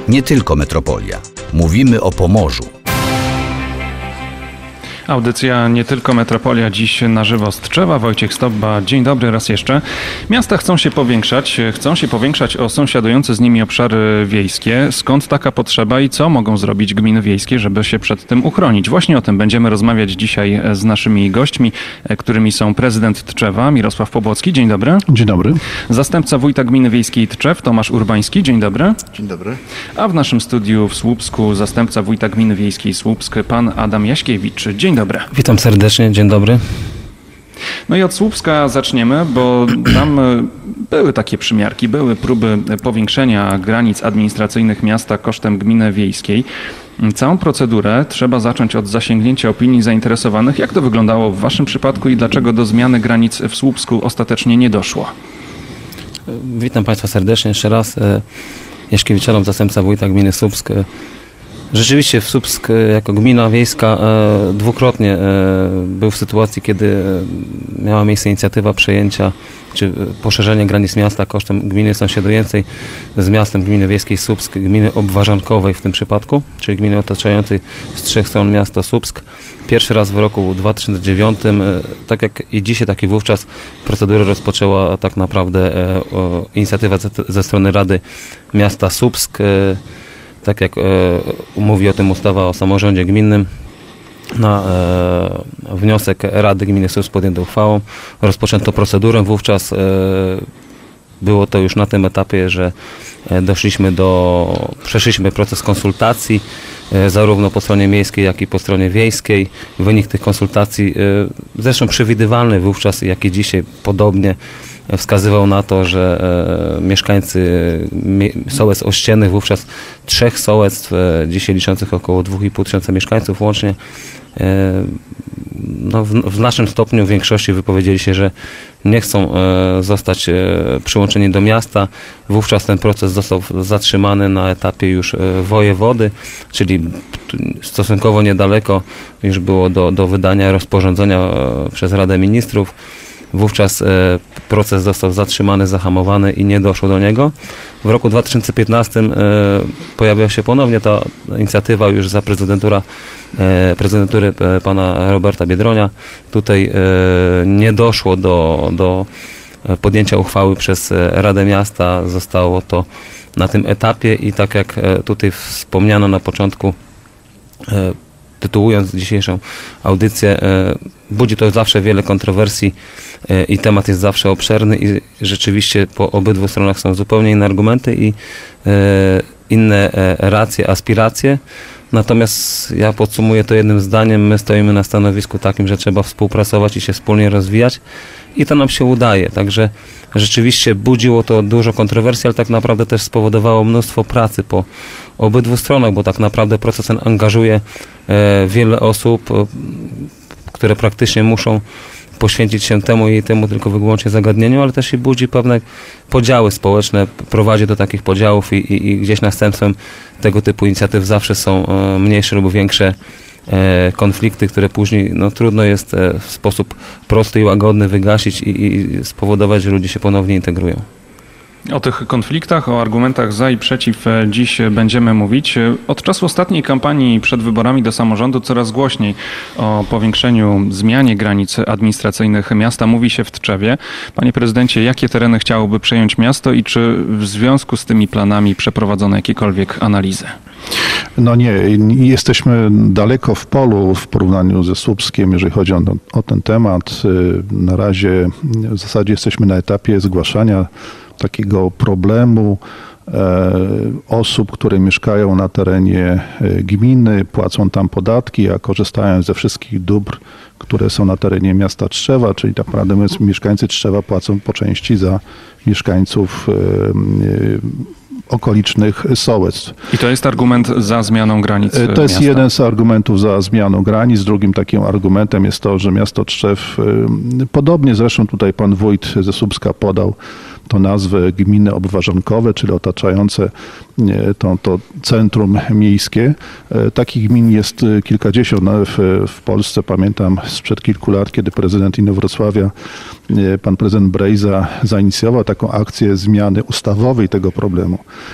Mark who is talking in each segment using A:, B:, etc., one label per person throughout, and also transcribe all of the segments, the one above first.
A: Nie tylko metropolia. Mówimy o Pomorzu.
B: Audycja Nie tylko metropolia, dziś na żywo z Tczewa. Wojciech Stobba, dzień dobry raz jeszcze. Miasta chcą się powiększać o sąsiadujące z nimi obszary wiejskie. Skąd taka potrzeba i co mogą zrobić gminy wiejskie, żeby się przed tym uchronić? Właśnie o tym będziemy rozmawiać dzisiaj z naszymi gośćmi, którymi są prezydent Tczewa, Mirosław Pobłocki. Dzień dobry.
C: Dzień dobry.
B: Zastępca wójta gminy wiejskiej Tczew, Tomasz Urbański. Dzień dobry.
D: Dzień dobry.
B: A w naszym studiu w Słupsku zastępca wójta gminy wiejskiej Słupsk, pan Adam Jaśkiewicz. Dzień dobry.
E: Witam serdecznie, dzień dobry.
B: No i od Słupska zaczniemy, bo tam były takie przymiarki, były próby powiększenia granic administracyjnych miasta kosztem gminy wiejskiej. Całą procedurę trzeba zacząć od zasięgnięcia opinii zainteresowanych. Jak to wyglądało w waszym przypadku i dlaczego do zmiany granic w Słupsku ostatecznie nie doszło?
E: Witam Państwa serdecznie jeszcze raz. Jaśkiewicz Adam, zastępca wójta gminy Słupsk. Rzeczywiście Słupsk jako gmina wiejska dwukrotnie był w sytuacji, kiedy miała miejsce inicjatywa przejęcia czy poszerzenia granic miasta kosztem gminy sąsiadującej z miastem gminy wiejskiej Słupsk, gminy obwarzankowej w tym przypadku, czyli gminy otaczającej z trzech stron miasto Słupsk. Pierwszy raz w roku 2009, tak jak i dzisiaj, tak i wówczas procedurę rozpoczęła tak naprawdę inicjatywa ze strony Rady Miasta Słupsk. Tak jak mówi o tym ustawa o samorządzie gminnym, na wniosek Rady Gminy Słupsk podjęto uchwałą, rozpoczęto procedurę. Wówczas było to już na tym etapie, że przeszliśmy proces konsultacji zarówno po stronie miejskiej, jak i po stronie wiejskiej. Wynik tych konsultacji, zresztą przewidywalny wówczas, jak i dzisiaj podobnie, wskazywał na to, że mieszkańcy sołectw ościennych, wówczas trzech sołectw, dzisiaj liczących około 2500 mieszkańców łącznie, w znacznym stopniu w większości wypowiedzieli się, że nie chcą zostać przyłączeni do miasta. Wówczas ten proces został zatrzymany na etapie już wojewody, czyli stosunkowo niedaleko już było do wydania rozporządzenia przez Radę Ministrów. Wówczas proces został zatrzymany, zahamowany i nie doszło do niego. W roku 2015 pojawiła się ponownie ta inicjatywa już za prezydentury pana Roberta Biedronia. Tutaj nie doszło do podjęcia uchwały przez Radę Miasta. Zostało to na tym etapie i tak jak tutaj wspomniano na początku, tytułując dzisiejszą audycję, budzi to zawsze wiele kontrowersji i temat jest zawsze obszerny i rzeczywiście po obydwu stronach są zupełnie inne argumenty i inne racje, aspiracje. Natomiast ja podsumuję to jednym zdaniem. My stoimy na stanowisku takim, że trzeba współpracować i się wspólnie rozwijać i to nam się udaje. Także rzeczywiście budziło to dużo kontrowersji, ale tak naprawdę też spowodowało mnóstwo pracy po obydwu stronach, bo tak naprawdę proces ten angażuje wiele osób, które praktycznie muszą poświęcić się temu i temu tylko wyłącznie zagadnieniu, ale też i budzi pewne podziały społeczne, prowadzi do takich podziałów i gdzieś następstwem tego typu inicjatyw zawsze są mniejsze lub większe konflikty, które później trudno jest w sposób prosty i łagodny wygasić i spowodować, że ludzie się ponownie integrują.
B: O tych konfliktach, o argumentach za i przeciw dziś będziemy mówić. Od czasu ostatniej kampanii przed wyborami do samorządu coraz głośniej o powiększeniu, zmianie granic administracyjnych miasta mówi się w Tczewie. Panie prezydencie, jakie tereny chciałoby przejąć miasto i czy w związku z tymi planami przeprowadzono jakiekolwiek analizy?
C: No nie, jesteśmy daleko w polu w porównaniu ze Słupskiem, jeżeli chodzi o ten temat. Na razie w zasadzie jesteśmy na etapie zgłaszania takiego problemu osób, które mieszkają na terenie gminy, płacą tam podatki, a korzystają ze wszystkich dóbr, które są na terenie miasta Tczewa, czyli tak naprawdę mieszkańcy Tczewa płacą po części za mieszkańców okolicznych sołectw.
B: I to jest argument za zmianą granic miasta?
C: To jest jeden z argumentów za zmianą granic. Drugim takim argumentem jest to, że miasto Tczew, podobnie zresztą tutaj pan wójt ze Słupska podał to nazwę gminy obwarzankowe, czyli otaczające to centrum miejskie. Takich gmin jest kilkadziesiąt w Polsce. Pamiętam sprzed kilku lat, kiedy prezydent Inowrocławia, pan prezydent Brejza zainicjował taką akcję zmiany ustawowej tego problemu.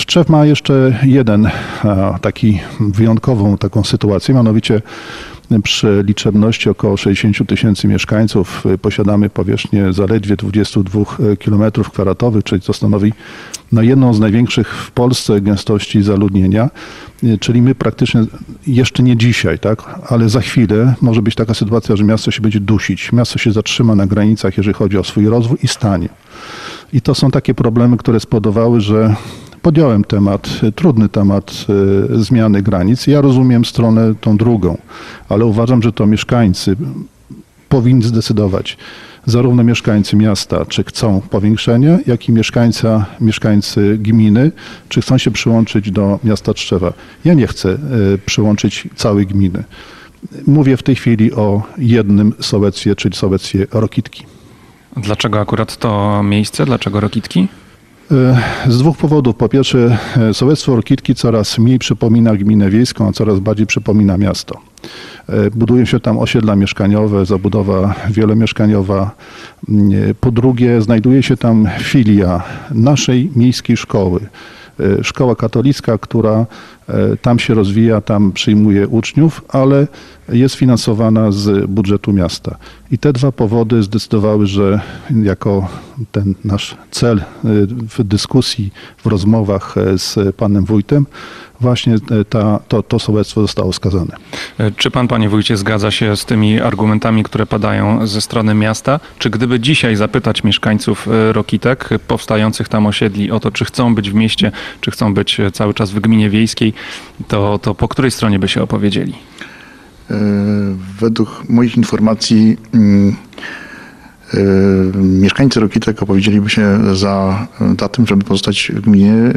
C: Tczew ma jeszcze jeden taki wyjątkową taką sytuację, mianowicie przy liczebności około 60 tysięcy mieszkańców posiadamy powierzchnię zaledwie 22 km², czyli to stanowi jedną z największych w Polsce gęstości zaludnienia, czyli my praktycznie jeszcze nie dzisiaj, tak, ale za chwilę może być taka sytuacja, że miasto się będzie dusić, miasto się zatrzyma na granicach, jeżeli chodzi o swój rozwój i stanie. I to są takie problemy, które spowodowały, że podjąłem trudny temat zmiany granic. Ja rozumiem stronę tą drugą, ale uważam, że to mieszkańcy powinni zdecydować, zarówno mieszkańcy miasta, czy chcą powiększenia, jak i mieszkańcy gminy, czy chcą się przyłączyć do miasta Tczewa. Ja nie chcę przyłączyć całej gminy. Mówię w tej chwili o jednym sołectwie, czyli sołectwie Rokitki.
B: Dlaczego akurat to miejsce? Dlaczego Rokitki?
C: Z dwóch powodów. Po pierwsze, sołectwo Rokitki coraz mniej przypomina gminę wiejską, a coraz bardziej przypomina miasto. Budują się tam osiedla mieszkaniowe, zabudowa wielomieszkaniowa. Po drugie, znajduje się tam filia naszej miejskiej szkoły. Szkoła katolicka, która tam się rozwija, tam przyjmuje uczniów, ale jest finansowana z budżetu miasta. I te dwa powody zdecydowały, że jako ten nasz cel w dyskusji, w rozmowach z panem wójtem, właśnie to sołectwo zostało skazane.
B: Czy pan, panie wójcie, zgadza się z tymi argumentami, które padają ze strony miasta? Czy gdyby dzisiaj zapytać mieszkańców Rokitek, powstających tam osiedli, o to, czy chcą być w mieście, czy chcą być cały czas w gminie wiejskiej, to po której stronie by się opowiedzieli?
D: Według moich informacji mieszkańcy Rokitek opowiedzieliby się za tym, żeby pozostać w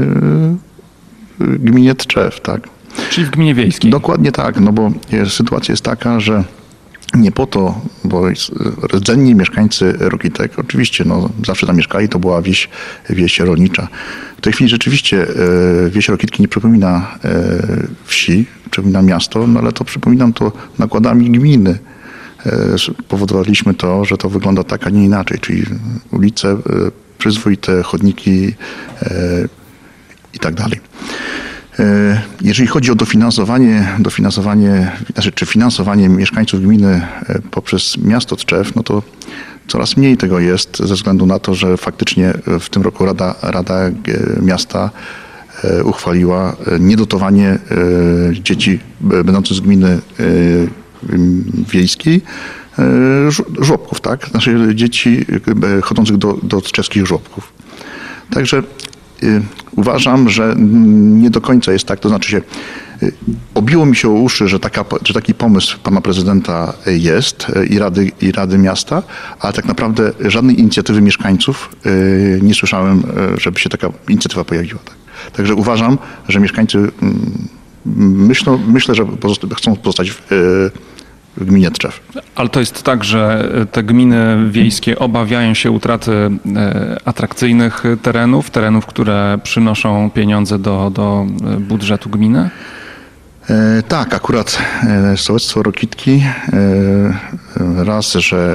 D: gminie Tczew, tak?
B: Czyli w gminie wiejskiej.
D: Dokładnie tak, no bo sytuacja jest taka, że nie po to, bo rdzenni mieszkańcy Rokitek, oczywiście zawsze tam mieszkali, to była wieś rolnicza. W tej chwili rzeczywiście wieś Rokitki nie przypomina wsi, przypomina miasto, ale to przypominam to nakładami gminy. Powodowaliśmy to, że to wygląda tak, a nie inaczej, czyli ulice, przyzwoite chodniki i tak dalej. Jeżeli chodzi o finansowanie mieszkańców gminy poprzez miasto Tczew, no to coraz mniej tego jest ze względu na to, że faktycznie w tym roku Rada Miasta uchwaliła niedotowanie dzieci będących z gminy wiejskiej żłobków, tak? Znaczy dzieci chodzących do tczewskich żłobków. Także uważam, że nie do końca jest tak, to znaczy obiło mi się o uszy, że taki pomysł pana prezydenta jest i Rady Miasta, ale tak naprawdę żadnej inicjatywy mieszkańców nie słyszałem, żeby się taka inicjatywa pojawiła. Tak. Także uważam, że mieszkańcy myślę, że chcą pozostać w gminie Tczew.
B: Ale to jest tak, że te gminy wiejskie obawiają się utraty atrakcyjnych terenów, które przynoszą pieniądze do budżetu gminy?
D: Tak, akurat sołectwo Rokitki raz, że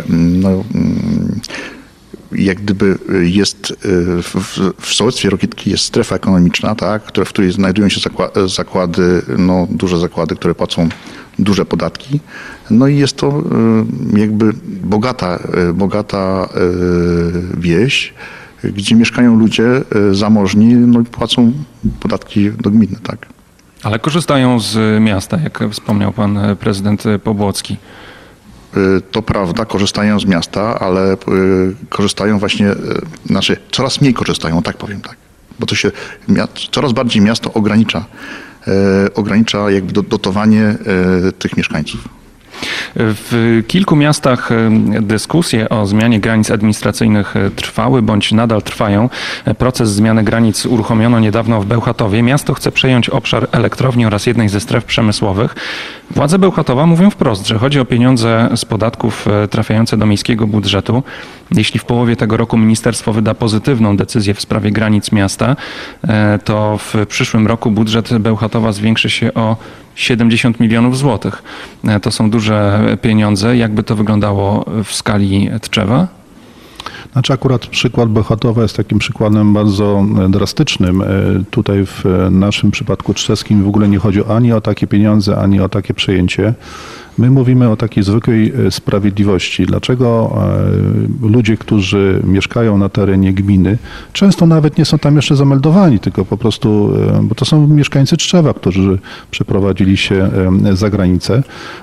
D: jak gdyby jest w sołectwie Rokitki jest strefa ekonomiczna, tak, w której znajdują się zakłady, duże zakłady, które płacą duże podatki. No i jest to jakby bogata wieś, gdzie mieszkają ludzie zamożni, i płacą podatki do gminy, tak.
B: Ale korzystają z miasta, jak wspomniał pan prezydent Pobłocki.
D: To prawda, korzystają z miasta, ale korzystają właśnie, coraz mniej korzystają, tak powiem, tak. Bo to się coraz bardziej miasto ogranicza jakby dotowanie tych mieszkańców.
B: W kilku miastach dyskusje o zmianie granic administracyjnych trwały bądź nadal trwają. Proces zmiany granic uruchomiono niedawno w Bełchatowie. Miasto chce przejąć obszar elektrowni oraz jednej ze stref przemysłowych. Władze Bełchatowa mówią wprost, że chodzi o pieniądze z podatków trafiające do miejskiego budżetu. Jeśli w połowie tego roku ministerstwo wyda pozytywną decyzję w sprawie granic miasta, to w przyszłym roku budżet Bełchatowa zwiększy się o 70 milionów złotych. To są duże pieniądze. Jakby to wyglądało w skali Tczewa?
C: Znaczy akurat przykład Bełchatowa jest takim przykładem bardzo drastycznym. Tutaj w naszym przypadku czeskim w ogóle nie chodzi ani o takie pieniądze, ani o takie przejęcie. My mówimy o takiej zwykłej sprawiedliwości. Dlaczego ludzie, którzy mieszkają na terenie gminy, często nawet nie są tam jeszcze zameldowani, tylko po prostu, bo to są mieszkańcy Tczewa, którzy przeprowadzili się za granicę,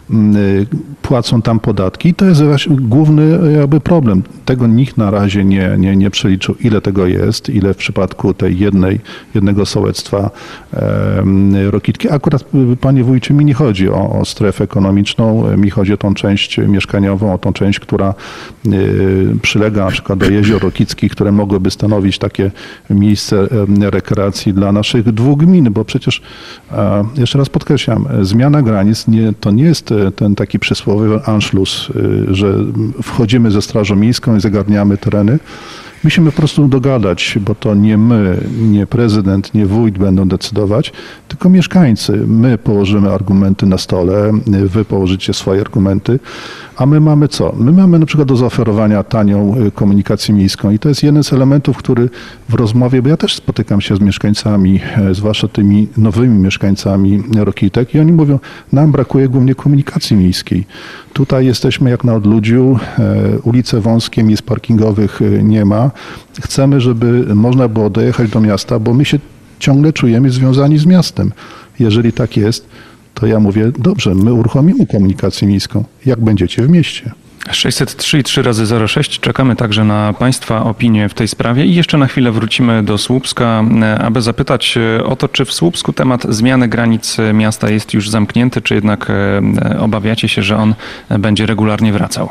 C: płacą tam podatki i to jest właśnie główny jakby problem. Tego nikt na razie nie przeliczył, ile tego jest, ile w przypadku tej jednego sołectwa Rokitki. Akurat, panie wójcie, mi nie chodzi o strefę ekonomiczną, mi chodzi o tą część mieszkaniową, o tą część, która przylega na przykład do jezior rokickich, które mogłyby stanowić takie miejsce rekreacji dla naszych 2 gmin, bo przecież, jeszcze raz podkreślam, zmiana granic to nie jest ten taki przysłowiowy Anschluss, że wchodzimy ze Strażą Miejską i zagarniamy tereny. Musimy po prostu dogadać, bo to nie my, nie prezydent, nie wójt będą decydować, tylko mieszkańcy. My położymy argumenty na stole, wy położycie swoje argumenty, a my mamy co? My mamy na przykład do zaoferowania tanią komunikację miejską i to jest jeden z elementów, który w rozmowie, bo ja też spotykam się z mieszkańcami, zwłaszcza tymi nowymi mieszkańcami Rokitek i oni mówią, nam brakuje głównie komunikacji miejskiej. Tutaj jesteśmy jak na odludziu, ulice wąskie, miejsc parkingowych nie ma. Chcemy, żeby można było dojechać do miasta, bo my się ciągle czujemy związani z miastem. Jeżeli tak jest, to ja mówię, dobrze, my uruchomimy komunikację miejską, jak będziecie w mieście.
B: 603 i 3 razy 06. Czekamy także na Państwa opinie w tej sprawie i jeszcze na chwilę wrócimy do Słupska, aby zapytać o to, czy w Słupsku temat zmiany granic miasta jest już zamknięty, czy jednak obawiacie się, że on będzie regularnie wracał?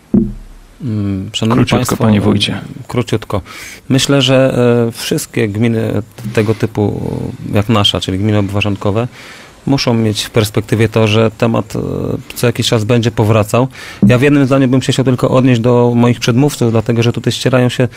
E: Szanowni
B: Króciutko,
E: Państwo,
B: panie wójcie.
E: Króciutko. Myślę, że wszystkie gminy tego typu jak nasza, czyli gminy obwarzankowe, muszą mieć w perspektywie to, że temat co jakiś czas będzie powracał. Ja w jednym zdaniu bym się chciał tylko odnieść do moich przedmówców, dlatego że tutaj ścierają się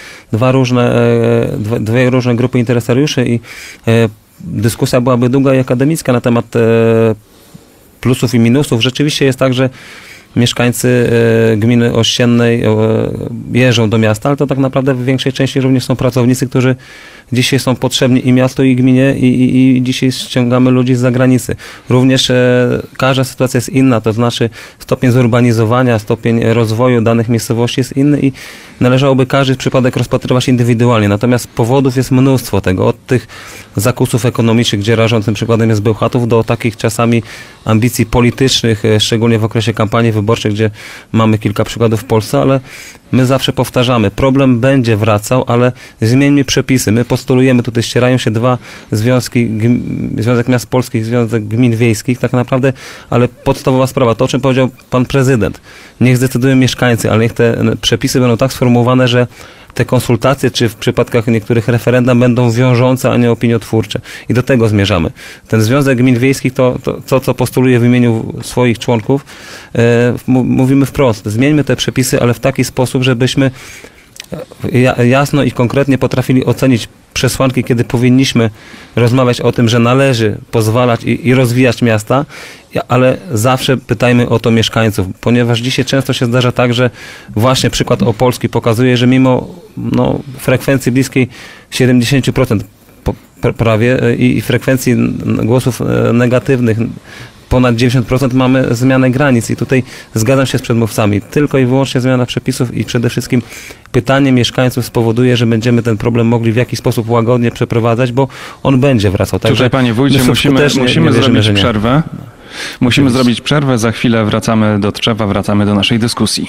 E: dwie różne grupy interesariuszy i dyskusja byłaby długa i akademicka na temat plusów i minusów. Rzeczywiście jest tak, że mieszkańcy gminy ościennej jeżdżą do miasta, ale to tak naprawdę w większej części również są pracownicy, którzy dzisiaj są potrzebni i miastu, i gminie i dzisiaj ściągamy ludzi z zagranicy. Również każda sytuacja jest inna, to znaczy stopień zurbanizowania, stopień rozwoju danych miejscowości jest inny i należałoby każdy przypadek rozpatrywać indywidualnie. Natomiast powodów jest mnóstwo tego, od tych zakusów ekonomicznych, gdzie rażącym przykładem jest Bełchatów, do takich czasami ambicji politycznych, szczególnie w okresie kampanii wyborczej, gdzie mamy kilka przykładów w Polsce, ale my zawsze powtarzamy, problem będzie wracał, ale zmieńmy przepisy. My postulujemy, tutaj ścierają się dwa związki, Związek Miast Polskich, Związek Gmin Wiejskich, tak naprawdę, ale podstawowa sprawa, to o czym powiedział pan prezydent, niech zdecydują mieszkańcy, ale niech te przepisy będą tak sformułowane, że te konsultacje, czy w przypadkach niektórych referenda będą wiążące, a nie opiniotwórcze. I do tego zmierzamy. Ten Związek Gmin Wiejskich, to co postuluje w imieniu swoich członków, mówimy wprost, zmieńmy te przepisy, ale w taki sposób, żebyśmy jasno i konkretnie potrafili ocenić przesłanki, kiedy powinniśmy rozmawiać o tym, że należy pozwalać i rozwijać miasta, ale zawsze pytajmy o to mieszkańców, ponieważ dzisiaj często się zdarza tak, że właśnie przykład Opolski pokazuje, że mimo frekwencji bliskiej 70% prawie i frekwencji głosów negatywnych ponad 90% mamy zmianę granic i tutaj zgadzam się z przedmówcami. Tylko i wyłącznie zmiana przepisów i przede wszystkim pytanie mieszkańców spowoduje, że będziemy ten problem mogli w jakiś sposób łagodnie przeprowadzać, bo on będzie wracał. Także
B: tutaj, panie wójcie, musimy zrobić przerwę. Musimy zrobić przerwę. Za chwilę wracamy do Tczewa, wracamy do naszej dyskusji.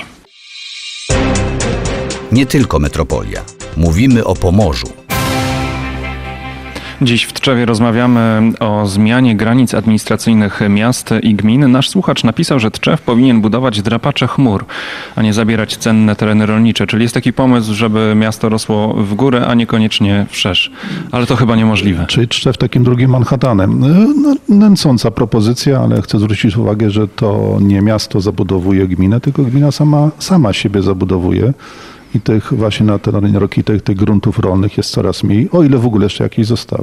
A: Nie tylko metropolia. Mówimy o Pomorzu.
B: Dziś w Tczewie rozmawiamy o zmianie granic administracyjnych miast i gmin. Nasz słuchacz napisał, że Tczew powinien budować drapacze chmur, a nie zabierać cenne tereny rolnicze. Czyli jest taki pomysł, żeby miasto rosło w górę, a niekoniecznie wszerz. Ale to chyba niemożliwe.
C: Czyli Tczew takim drugim Manhattanem. Nęcąca propozycja, ale chcę zwrócić uwagę, że to nie miasto zabudowuje gminę, tylko gmina sama siebie zabudowuje. I tych właśnie na terenie Rokitek, tych gruntów rolnych jest coraz mniej, o ile w ogóle jeszcze jakieś zostały.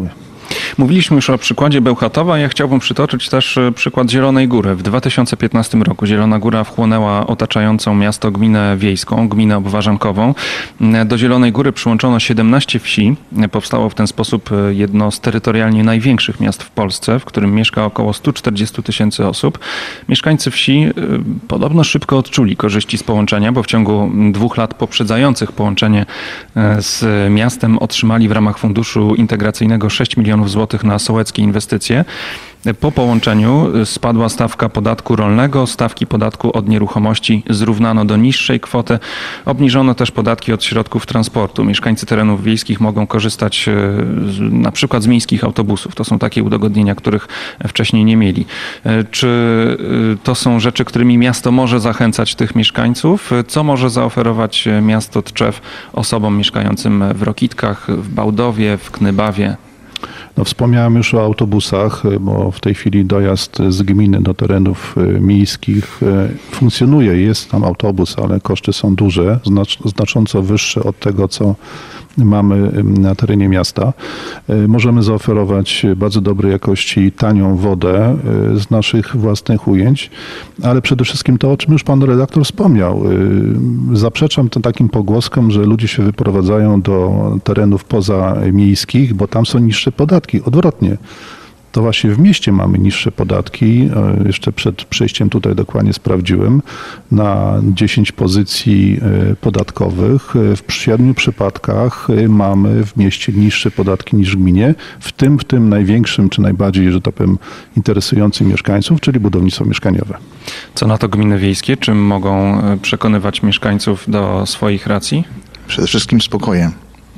B: Mówiliśmy już o przykładzie Bełchatowa. Ja chciałbym przytoczyć też przykład Zielonej Góry. W 2015 roku Zielona Góra wchłonęła otaczającą miasto gminę wiejską, gminę obwarzankową. Do Zielonej Góry przyłączono 17 wsi. Powstało w ten sposób jedno z terytorialnie największych miast w Polsce, w którym mieszka około 140 000 osób. Mieszkańcy wsi podobno szybko odczuli korzyści z połączenia, bo w ciągu 2 lat poprzedzających połączenie z miastem otrzymali w ramach Funduszu Integracyjnego 6 milionów złotych na sołeckie inwestycje. Po połączeniu spadła stawka podatku rolnego, stawki podatku od nieruchomości zrównano do niższej kwoty. Obniżono też podatki od środków transportu. Mieszkańcy terenów wiejskich mogą korzystać na przykład z miejskich autobusów. To są takie udogodnienia, których wcześniej nie mieli. Czy to są rzeczy, którymi miasto może zachęcać tych mieszkańców? Co może zaoferować miasto Tczew osobom mieszkającym w Rokitkach, w Bałdowie, w Knybawie?
C: No, wspomniałem już o autobusach, bo w tej chwili dojazd z gminy do terenów miejskich funkcjonuje. Jest tam autobus, ale koszty są duże, znacząco wyższe od tego, co mamy na terenie miasta. Możemy zaoferować bardzo dobrej jakości tanią wodę z naszych własnych ujęć, ale przede wszystkim to, o czym już pan redaktor wspomniał. Zaprzeczam takim pogłoskom, że ludzie się wyprowadzają do terenów pozamiejskich, bo tam są niższe podatki. Odwrotnie. To właśnie w mieście mamy niższe podatki. Jeszcze przed przyjściem tutaj dokładnie sprawdziłem. Na 10 pozycji podatkowych w 7 przypadkach mamy w mieście niższe podatki niż w gminie, w tym największym, czy najbardziej, że tak powiem, interesującym mieszkańców, czyli budownictwo mieszkaniowe.
B: Co na to gminy wiejskie? Czym mogą przekonywać mieszkańców do swoich racji?
D: Przede wszystkim spokojem.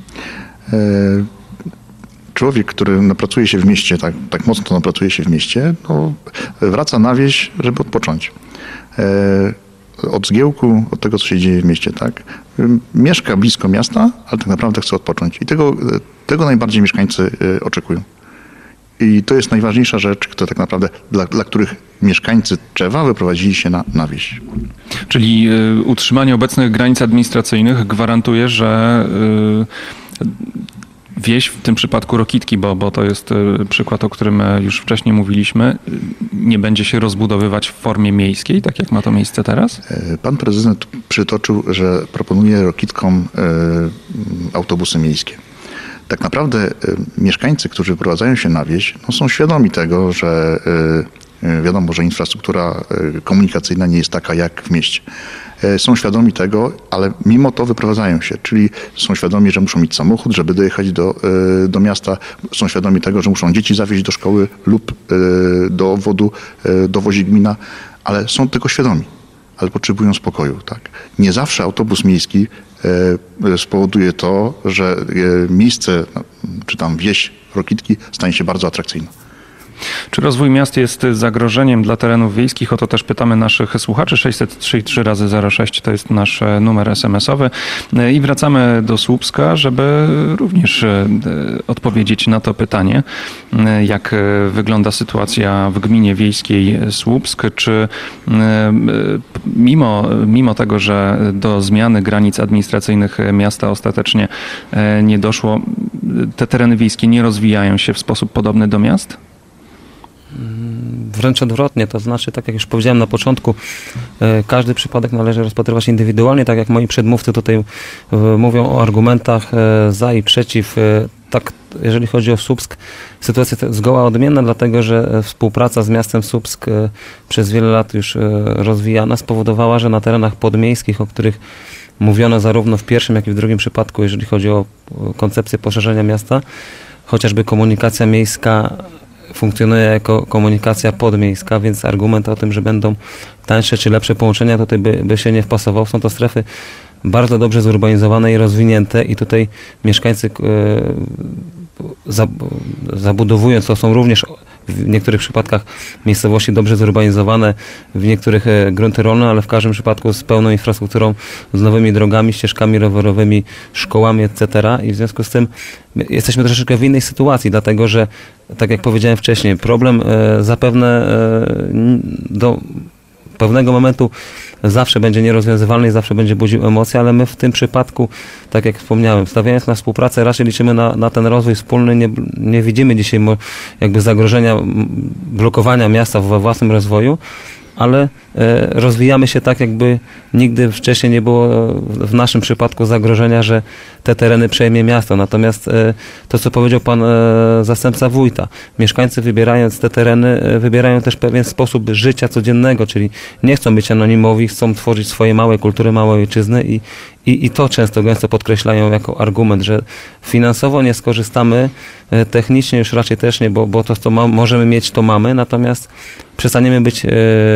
D: Człowiek, który napracuje się w mieście, tak mocno napracuje się w mieście, no, wraca na wieś, żeby odpocząć. Od zgiełku, od tego, co się dzieje w mieście, tak? Mieszka blisko miasta, ale tak naprawdę chce odpocząć. I tego najbardziej mieszkańcy oczekują. I to jest najważniejsza rzecz, która tak naprawdę, dla których mieszkańcy Tczewa wyprowadzili się na wieś.
B: Czyli utrzymanie obecnych granic administracyjnych gwarantuje, że wieś, w tym przypadku Rokitki, bo to jest przykład, o którym już wcześniej mówiliśmy, nie będzie się rozbudowywać w formie miejskiej, tak jak ma to miejsce teraz?
D: Pan prezydent przytoczył, że proponuje Rokitkom autobusy miejskie. Tak naprawdę mieszkańcy, którzy wyprowadzają się na wieś, no są świadomi tego, że wiadomo, że infrastruktura komunikacyjna nie jest taka jak w mieście. Są świadomi tego, ale mimo to wyprowadzają się, czyli są świadomi, że muszą mieć samochód, żeby dojechać do miasta, są świadomi tego, że muszą dzieci zawieźć do szkoły lub do obwodu dowozi gmina, ale są tego świadomi, ale potrzebują spokoju. Tak? Nie zawsze autobus miejski spowoduje to, że miejsce, czy tam wieś Rokitki stanie się bardzo atrakcyjne.
B: Czy rozwój miast jest zagrożeniem dla terenów wiejskich? O to też pytamy naszych słuchaczy. 603 3x06 to jest nasz numer SMS-owy. I wracamy do Słupska, żeby również odpowiedzieć na to pytanie, jak wygląda sytuacja w gminie wiejskiej Słupsk. Czy mimo tego, że do zmiany granic administracyjnych miasta ostatecznie nie doszło, te tereny wiejskie nie rozwijają się w sposób podobny do miast?
E: Wręcz odwrotnie, to znaczy, tak jak już powiedziałem na początku, każdy przypadek należy rozpatrywać indywidualnie, tak jak moi przedmówcy tutaj mówią o argumentach za i przeciw. Tak, jeżeli chodzi o Słupsk, sytuacja jest zgoła odmienna, dlatego że współpraca z miastem Słupsk przez wiele lat już rozwijana spowodowała, że na terenach podmiejskich, o których mówiono zarówno w pierwszym, jak i w drugim przypadku, jeżeli chodzi o koncepcję poszerzenia miasta, chociażby komunikacja miejska funkcjonuje jako komunikacja podmiejska, więc argument o tym, że będą tańsze czy lepsze połączenia, tutaj by się nie wpasował. Są to strefy bardzo dobrze zurbanizowane i rozwinięte i tutaj mieszkańcy zabudowując, to są również w niektórych przypadkach miejscowości dobrze zurbanizowane, w niektórych grunty rolne, ale w każdym przypadku z pełną infrastrukturą, z nowymi drogami, ścieżkami rowerowymi, szkołami, etc. I w związku z tym jesteśmy troszeczkę w innej sytuacji, dlatego że, tak jak powiedziałem wcześniej, problem zapewne pewnego momentu zawsze będzie nierozwiązywalny i zawsze będzie budził emocje, ale my w tym przypadku, tak jak wspomniałem, stawiając na współpracę, raczej liczymy na ten rozwój wspólny. Nie widzimy dzisiaj jakby zagrożenia blokowania miasta we własnym rozwoju, ale rozwijamy się tak, jakby nigdy wcześniej nie było w naszym przypadku zagrożenia, że te tereny przejmie miasto. Natomiast to, co powiedział pan zastępca wójta, mieszkańcy wybierając te tereny, wybierają też pewien sposób życia codziennego, czyli nie chcą być anonimowi, chcą tworzyć swoje małe kultury, małe ojczyzny i to gęsto podkreślają jako argument, że finansowo nie skorzystamy, technicznie już raczej też nie, bo to, co możemy mieć, to mamy, natomiast przestaniemy być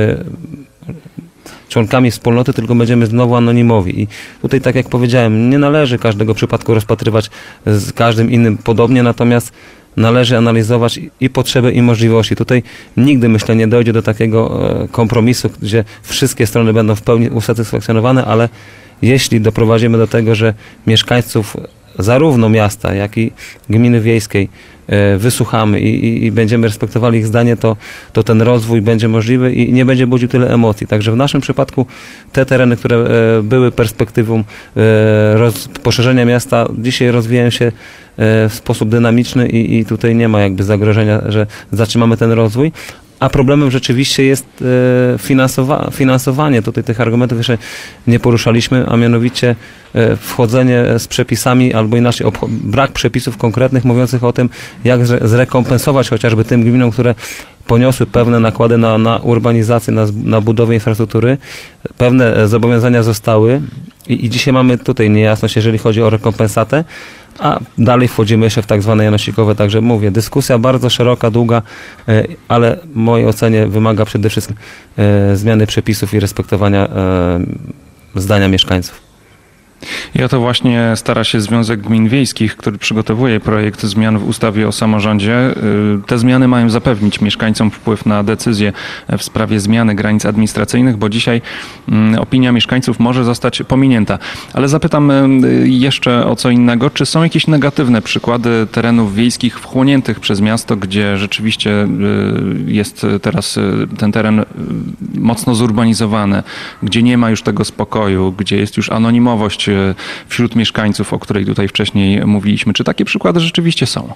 E: członkami wspólnoty, tylko będziemy znowu anonimowi. I tutaj, tak jak powiedziałem, nie należy każdego przypadku rozpatrywać z każdym innym podobnie, natomiast należy analizować i potrzeby, i możliwości. Tutaj nigdy, myślę, nie dojdzie do takiego kompromisu, gdzie wszystkie strony będą w pełni usatysfakcjonowane, ale jeśli doprowadzimy do tego, że mieszkańców zarówno miasta, jak i gminy wiejskiej wysłuchamy i będziemy respektowali ich zdanie, to ten rozwój będzie możliwy i nie będzie budził tyle emocji. Także w naszym przypadku te tereny, które były perspektywą poszerzenia miasta, dzisiaj rozwijają się w sposób dynamiczny i tutaj nie ma jakby zagrożenia, że zatrzymamy ten rozwój. A problemem rzeczywiście jest finansowanie. Tutaj tych argumentów jeszcze nie poruszaliśmy, a mianowicie wchodzenie z przepisami, albo inaczej brak przepisów konkretnych mówiących o tym, jak zrekompensować chociażby tym gminom, które poniosły pewne nakłady na urbanizację, na budowę infrastruktury. Pewne zobowiązania zostały i dzisiaj mamy tutaj niejasność, jeżeli chodzi o rekompensatę, a dalej wchodzimy jeszcze w tak zwane janosikowe, także mówię, dyskusja bardzo szeroka, długa, ale w mojej ocenie wymaga przede wszystkim zmiany przepisów i respektowania zdania mieszkańców.
B: I o to właśnie stara się Związek Gmin Wiejskich, który przygotowuje projekt zmian w ustawie o samorządzie. Te zmiany mają zapewnić mieszkańcom wpływ na decyzje w sprawie zmiany granic administracyjnych, bo dzisiaj opinia mieszkańców może zostać pominięta. Ale zapytam jeszcze o co innego. Czy są jakieś negatywne przykłady terenów wiejskich wchłoniętych przez miasto, gdzie rzeczywiście jest teraz ten teren mocno zurbanizowany, gdzie nie ma już tego spokoju, gdzie jest już anonimowość wśród mieszkańców, o której tutaj wcześniej mówiliśmy. Czy takie przykłady rzeczywiście są?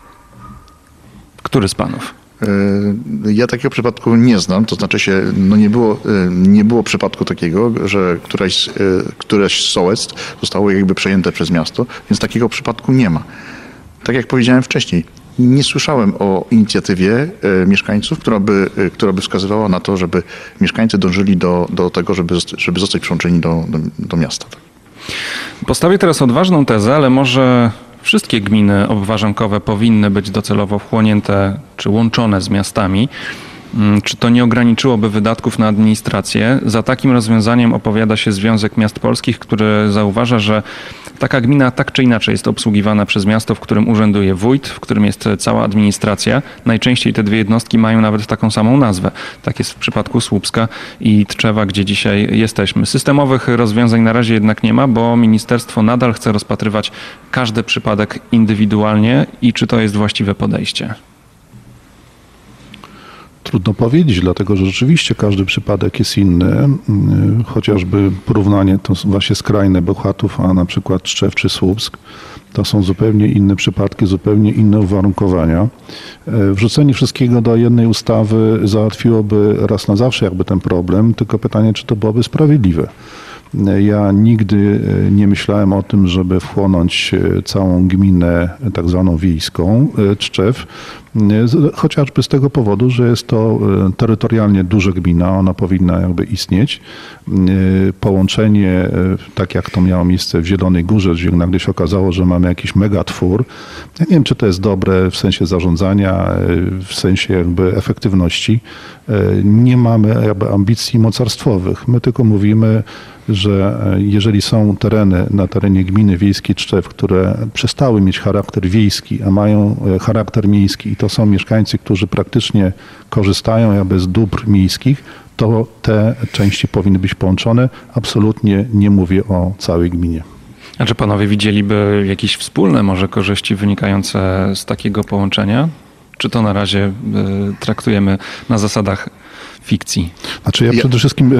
B: Który z panów?
D: Ja takiego przypadku nie znam, to znaczy się, nie było przypadku takiego, że któreś z sołectw zostało jakby przejęte przez miasto, więc takiego przypadku nie ma. Tak jak powiedziałem wcześniej, nie słyszałem o inicjatywie mieszkańców, która by wskazywała na to, żeby mieszkańcy dążyli do tego, żeby zostać przyłączeni do miasta.
B: Postawię teraz odważną tezę, ale może wszystkie gminy obwarzankowe powinny być docelowo wchłonięte czy łączone z miastami. Czy to nie ograniczyłoby wydatków na administrację? Za takim rozwiązaniem opowiada się Związek Miast Polskich, który zauważa, że taka gmina tak czy inaczej jest obsługiwana przez miasto, w którym urzęduje wójt, w którym jest cała administracja. Najczęściej te dwie jednostki mają nawet taką samą nazwę. Tak jest w przypadku Słupska i Tczewa, gdzie dzisiaj jesteśmy. Systemowych rozwiązań na razie jednak nie ma, bo ministerstwo nadal chce rozpatrywać każdy przypadek indywidualnie i czy to jest właściwe podejście?
C: Trudno powiedzieć, dlatego że rzeczywiście każdy przypadek jest inny. Chociażby porównanie to właśnie skrajne Bełchatów, a na przykład Tczew czy Słupsk. To są zupełnie inne przypadki, zupełnie inne uwarunkowania. Wrzucenie wszystkiego do jednej ustawy załatwiłoby raz na zawsze jakby ten problem, tylko pytanie, czy to byłoby sprawiedliwe. Ja nigdy nie myślałem o tym, żeby wchłonąć całą gminę tak zwaną wiejską, Tczew, chociażby z tego powodu, że jest to terytorialnie duża gmina, ona powinna jakby istnieć. Połączenie, tak jak to miało miejsce w Zielonej Górze, gdzie nagle się okazało, że mamy jakiś megatwór. Ja nie wiem, czy to jest dobre w sensie zarządzania, w sensie jakby efektywności. Nie mamy jakby ambicji mocarstwowych. My tylko mówimy, że jeżeli są tereny na terenie gminy wiejskiej Tczew, które przestały mieć charakter wiejski, a mają charakter miejski i to są mieszkańcy, którzy praktycznie korzystają jakby z dóbr miejskich, to te części powinny być połączone. Absolutnie nie mówię o całej gminie.
B: A czy panowie widzieliby jakieś wspólne może korzyści wynikające z takiego połączenia? Czy to na razie traktujemy na zasadach fikcji?
C: Znaczy ja przede wszystkim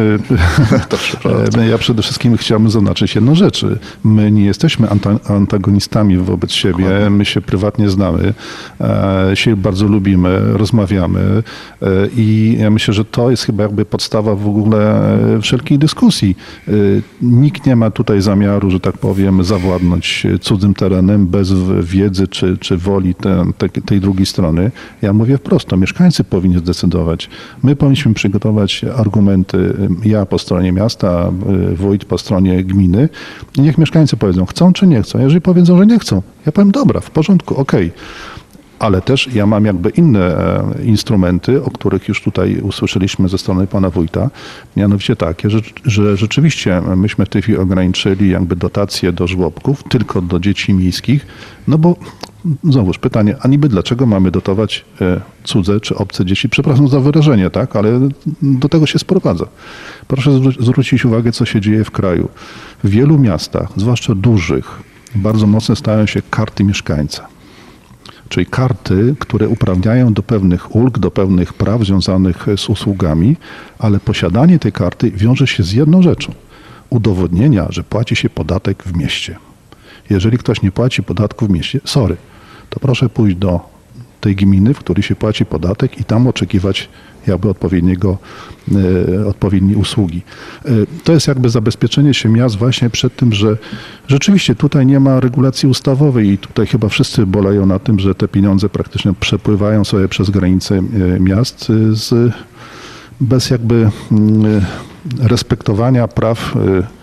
C: chciałbym zaznaczyć jedną rzecz. My nie jesteśmy antagonistami wobec siebie, my się prywatnie znamy, się bardzo lubimy, rozmawiamy i ja myślę, że to jest chyba jakby podstawa w ogóle wszelkiej dyskusji. Nikt nie ma tutaj zamiaru, że tak powiem, zawładnąć cudzym terenem bez wiedzy czy woli tej drugiej strony. Ja mówię wprost, to mieszkańcy powinni zdecydować. My powinniśmy przygotować argumenty, ja po stronie miasta, wójt po stronie gminy i niech mieszkańcy powiedzą, chcą czy nie chcą. Jeżeli powiedzą, że nie chcą, ja powiem, dobra, w porządku, okej. Ale też ja mam jakby inne instrumenty, o których już tutaj usłyszeliśmy ze strony pana wójta, mianowicie takie, że rzeczywiście myśmy w tej chwili ograniczyli jakby dotacje do żłobków tylko do dzieci miejskich, no bo znowuż pytanie, a niby dlaczego mamy dotować cudze czy obce dzieci? Przepraszam za wyrażenie, tak, ale do tego się sprowadza. Proszę zwrócić uwagę, co się dzieje w kraju. W wielu miastach, zwłaszcza dużych, bardzo mocno stają się karty mieszkańca. Czyli karty, które uprawniają do pewnych ulg, do pewnych praw związanych z usługami, ale posiadanie tej karty wiąże się z jedną rzeczą. Udowodnienia, że płaci się podatek w mieście. Jeżeli ktoś nie płaci podatku w mieście, to proszę pójść do tej gminy, w której się płaci podatek i tam oczekiwać jakby odpowiedniej usługi. To jest jakby zabezpieczenie się miast właśnie przed tym, że rzeczywiście tutaj nie ma regulacji ustawowej i tutaj chyba wszyscy boleją na tym, że te pieniądze praktycznie przepływają sobie przez granice miast bez jakby respektowania praw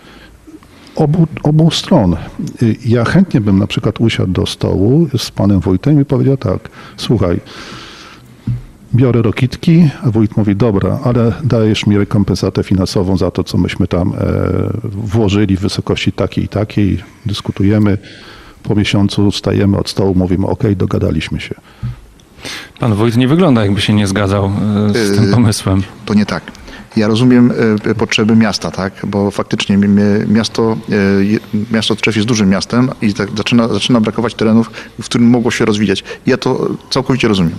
C: obu stron. Ja chętnie bym na przykład usiadł do stołu z panem wójtem i powiedział tak, słuchaj, biorę rokitki, a wójt mówi, dobra, ale dajesz mi rekompensatę finansową za to, co myśmy tam włożyli w wysokości takiej i takiej, dyskutujemy, po miesiącu stajemy od stołu, mówimy, okej, dogadaliśmy się.
B: Pan wójt nie wygląda, jakby się nie zgadzał z tym pomysłem.
D: To nie tak. Ja rozumiem potrzeby miasta, tak? Bo faktycznie miasto Tczew jest dużym miastem i tak zaczyna brakować terenów, w którym mogło się rozwijać. Ja to całkowicie rozumiem.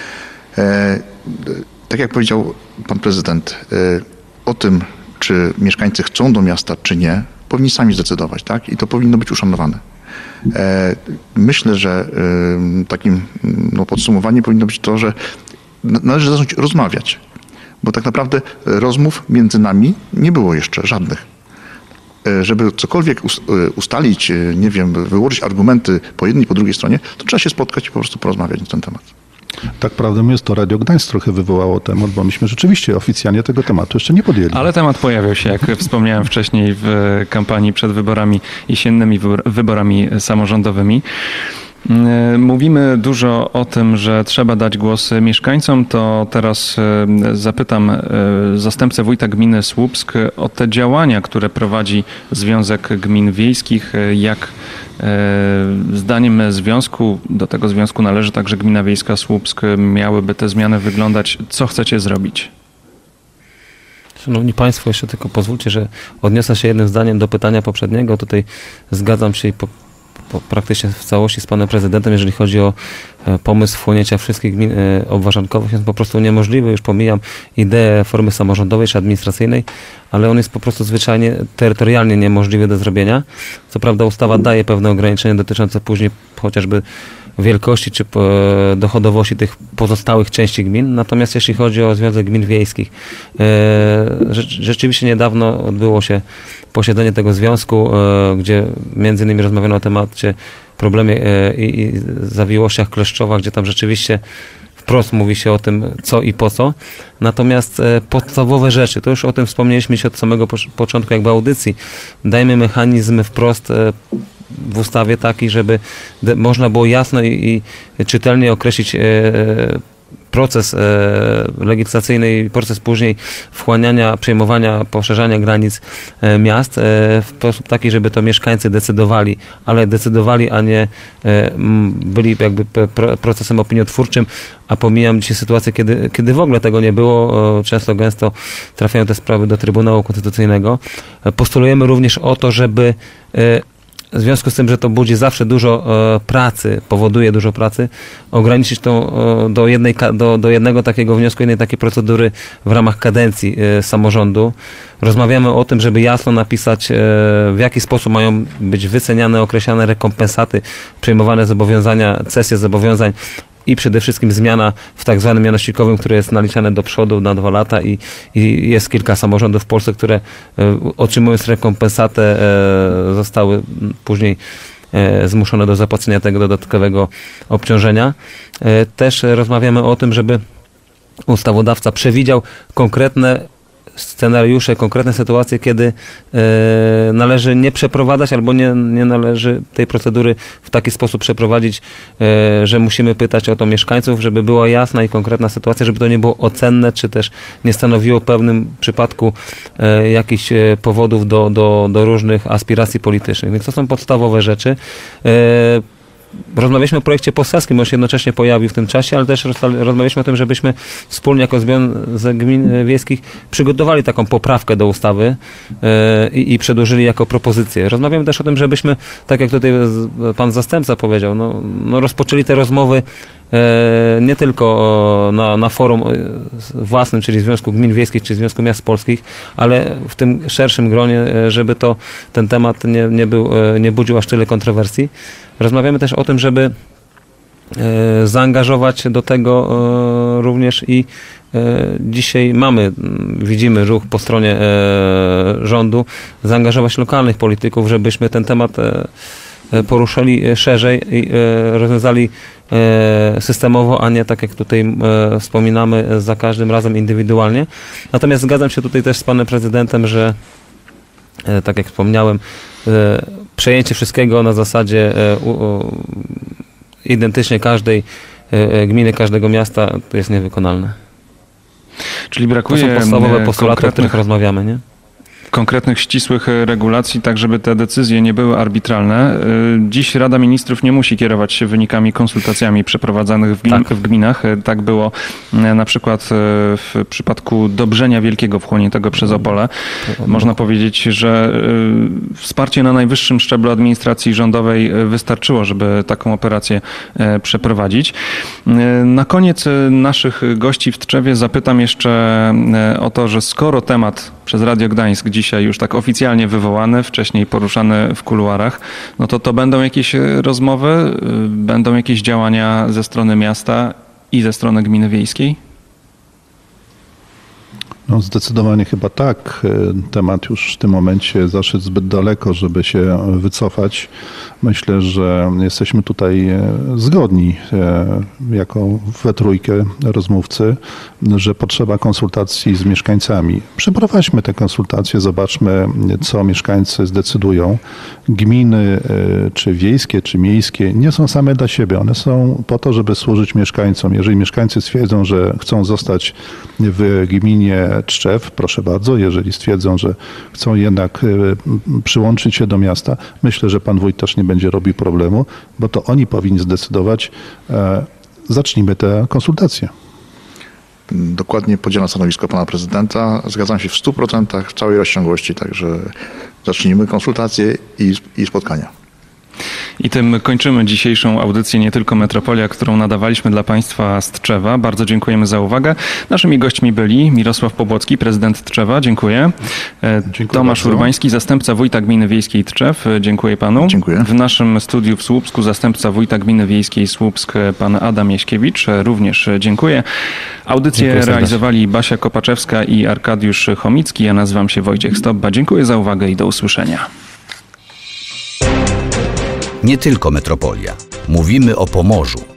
D: Tak jak powiedział pan prezydent, o tym, czy mieszkańcy chcą do miasta, czy nie, powinni sami zdecydować, tak? I to powinno być uszanowane. Myślę, że takim podsumowaniem powinno być to, że należy zacząć rozmawiać, bo tak naprawdę rozmów między nami nie było jeszcze żadnych. Żeby cokolwiek ustalić, nie wiem, wyłożyć argumenty po jednej i po drugiej stronie, to trzeba się spotkać i po prostu porozmawiać na ten temat.
C: Tak prawdą jest, to Radio Gdańsk trochę wywołało temat, bo myśmy rzeczywiście oficjalnie tego tematu jeszcze nie podjęli.
B: Ale temat pojawiał się, jak wspomniałem wcześniej, w kampanii przed wyborami jesiennymi, wyborami samorządowymi. Mówimy dużo o tym, że trzeba dać głos mieszkańcom, to teraz zapytam zastępcę wójta gminy Słupsk o te działania, które prowadzi Związek Gmin Wiejskich. Jak zdaniem związku, do tego związku należy także Gmina Wiejska Słupsk, miałyby te zmiany wyglądać? Co chcecie zrobić?
E: Szanowni Państwo, jeszcze tylko pozwólcie, że odniosę się jednym zdaniem do pytania poprzedniego. Tutaj zgadzam się praktycznie w całości z panem prezydentem, jeżeli chodzi o pomysł wchłonięcia wszystkich gmin obwarzankowych, jest po prostu niemożliwy. Już pomijam ideę formy samorządowej czy administracyjnej, ale on jest po prostu zwyczajnie terytorialnie niemożliwy do zrobienia. Co prawda ustawa daje pewne ograniczenia dotyczące później chociażby wielkości czy dochodowości tych pozostałych części gmin. Natomiast jeśli chodzi o Związek Gmin Wiejskich, rzeczywiście niedawno odbyło się posiedzenie tego związku, gdzie między innymi rozmawiano o temacie problemie i zawiłościach Kleszczowa, gdzie tam rzeczywiście wprost mówi się o tym, co i po co. Natomiast podstawowe rzeczy, to już o tym wspomnieliśmy się od samego początku jakby audycji, dajmy mechanizm wprost w ustawie taki, żeby można było jasno i czytelnie określić proces legislacyjny i proces później wchłaniania, przejmowania, poszerzania granic miast w sposób taki, żeby to mieszkańcy decydowali, a nie byli jakby procesem opiniotwórczym, a pomijam dzisiaj sytuację, kiedy w ogóle tego nie było. Często, gęsto trafiają te sprawy do Trybunału Konstytucyjnego. Postulujemy również o to, żeby w związku z tym, że to budzi zawsze dużo pracy, powoduje dużo pracy, ograniczyć to do jednego takiego wniosku, jednej takiej procedury w ramach kadencji samorządu. Rozmawiamy o tym, żeby jasno napisać, w jaki sposób mają być wyceniane, określane rekompensaty, przyjmowane zobowiązania, cesje zobowiązań i przede wszystkim zmiana w tak zwanym mianośnikowym, które jest naliczane do przodu na 2 lata i jest kilka samorządów w Polsce, które otrzymując rekompensatę zostały później zmuszone do zapłacenia tego dodatkowego obciążenia. Też rozmawiamy o tym, żeby ustawodawca przewidział konkretne scenariusze, konkretne sytuacje, kiedy należy nie przeprowadzać albo nie należy tej procedury w taki sposób przeprowadzić, że musimy pytać o to mieszkańców, żeby była jasna i konkretna sytuacja, żeby to nie było ocenne, czy też nie stanowiło w pewnym przypadku jakichś powodów do różnych aspiracji politycznych. Więc to są podstawowe rzeczy. Rozmawialiśmy o projekcie poselskim, on się jednocześnie pojawił w tym czasie, ale też rozmawialiśmy o tym, żebyśmy wspólnie jako Związek Gmin Wiejskich przygotowali taką poprawkę do ustawy i przedłożyli jako propozycję. Rozmawiamy też o tym, żebyśmy, tak jak tutaj pan zastępca powiedział, rozpoczęli te rozmowy nie tylko na forum własnym, czyli Związku Gmin Wiejskich, czy Związku Miast Polskich, ale w tym szerszym gronie, żeby ten temat nie budził aż tyle kontrowersji. Rozmawiamy też o tym, żeby zaangażować do tego również i dzisiaj widzimy ruch po stronie rządu, zaangażować lokalnych polityków, żebyśmy ten temat poruszyli szerzej i rozwiązali systemowo, a nie tak jak tutaj wspominamy za każdym razem indywidualnie. Natomiast zgadzam się tutaj też z panem prezydentem, że tak jak wspomniałem, przejęcie wszystkiego na zasadzie identycznie każdej gminy, każdego miasta to jest niewykonalne.
B: Czyli brakuje
E: to są podstawowe postulaty, o których rozmawiamy, nie?
B: Konkretnych, ścisłych regulacji, tak żeby te decyzje nie były arbitralne. Dziś Rada Ministrów nie musi kierować się wynikami konsultacjami przeprowadzanych w gminach. Tak było na przykład w przypadku Dobrzenia Wielkiego wchłoniętego przez Opole. Można powiedzieć, że wsparcie na najwyższym szczeblu administracji rządowej wystarczyło, żeby taką operację przeprowadzić. Na koniec naszych gości w Tczewie zapytam jeszcze o to, że skoro temat przez Radio Gdańsk dzisiaj już tak oficjalnie wywołany, wcześniej poruszany w kuluarach, no to będą jakieś rozmowy, będą jakieś działania ze strony miasta i ze strony gminy wiejskiej?
C: No zdecydowanie chyba tak. Temat już w tym momencie zaszedł zbyt daleko, żeby się wycofać. Myślę, że jesteśmy tutaj zgodni jako we trójkę rozmówcy, że potrzeba konsultacji z mieszkańcami. Przeprowadźmy te konsultacje, zobaczmy, co mieszkańcy zdecydują. Gminy, czy wiejskie, czy miejskie, nie są same dla siebie. One są po to, żeby służyć mieszkańcom. Jeżeli mieszkańcy stwierdzą, że chcą zostać w gminie Tczew, proszę bardzo. Jeżeli stwierdzą, że chcą jednak przyłączyć się do miasta, myślę, że pan wójt też nie będzie robił problemu, bo to oni powinni zdecydować. Zacznijmy te konsultacje.
D: Dokładnie podzielam stanowisko pana prezydenta. Zgadzam się w 100% w całej rozciągłości, także zacznijmy konsultacje i spotkania.
B: I tym kończymy dzisiejszą audycję Nie Tylko Metropolia, którą nadawaliśmy dla Państwa z Tczewa. Bardzo dziękujemy za uwagę. Naszymi gośćmi byli Mirosław Pobłocki, prezydent Tczewa. Dziękuję. Tomasz
D: bardzo.
B: Urbański, zastępca wójta gminy wiejskiej Tczew. Dziękuję panu.
D: Dziękuję.
B: W naszym studiu w Słupsku zastępca wójta gminy wiejskiej Słupsk, pan Adam Jaśkiewicz. Również dziękuję. Audycję realizowali Basia Kopaczewska i Arkadiusz Chomicki. Ja nazywam się Wojciech Stobba. Dziękuję za uwagę i do usłyszenia.
A: Nie tylko Metropolia. Mówimy o Pomorzu.